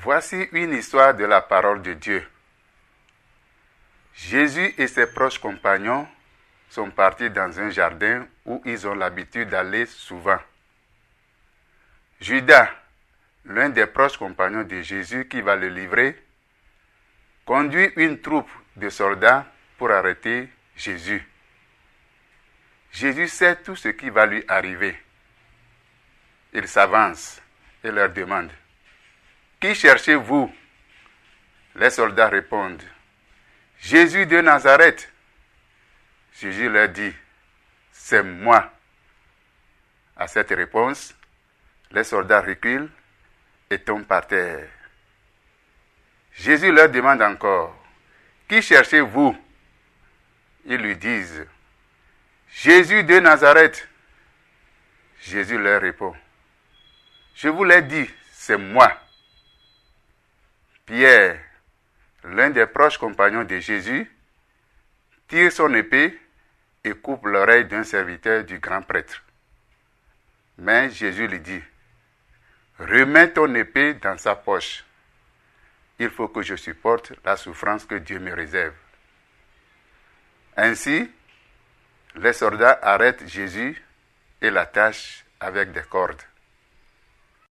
Voici une histoire de la parole de Dieu. Jésus et ses proches compagnons sont partis dans un jardin où ils ont l'habitude d'aller souvent. Judas, l'un des proches compagnons de Jésus qui va le livrer, conduit une troupe de soldats pour arrêter Jésus. Jésus sait tout ce qui va lui arriver. Il s'avance et leur demande « Qui cherchez-vous » Les soldats répondent « Jésus de Nazareth ». Jésus leur dit « C'est moi ». À cette réponse, les soldats reculent et tombent par terre. Jésus leur demande encore « Qui cherchez-vous » Ils lui disent « Jésus de Nazareth ». Jésus leur répond « Je vous l'ai dit, c'est moi ». Pierre, l'un des proches compagnons de Jésus, tire son épée et coupe l'oreille d'un serviteur du grand prêtre. Mais Jésus lui dit « Remets ton épée dans sa poche. Il faut que je supporte la souffrance que Dieu me réserve. » Ainsi, les soldats arrêtent Jésus et l'attachent avec des cordes.